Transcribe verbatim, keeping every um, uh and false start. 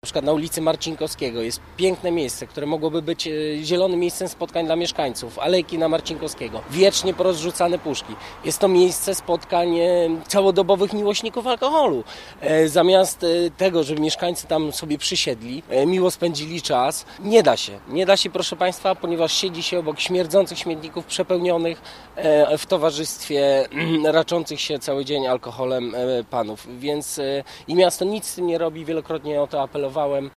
przykład na ulicy Marcinkowskiego jest piękne miejsce, które mogłoby być zielonym miejscem spotkań dla mieszkańców. Alejki na Marcinkowskiego, wiecznie porozrzucane puszki. Jest to miejsce spotkań całodobowych miłośników alkoholu. Zamiast tego, żeby mieszkańcy tam sobie przysiedli, miło spędzili czas, nie da się. Nie da się, proszę Państwa, ponieważ siedzi się obok śmierdzących śmietników przepełnionych w towarzystwie raczących się cały dzień alkoholem panów. Więc i miasto nic z tym nie robi, wielokrotnie o to apelowałem.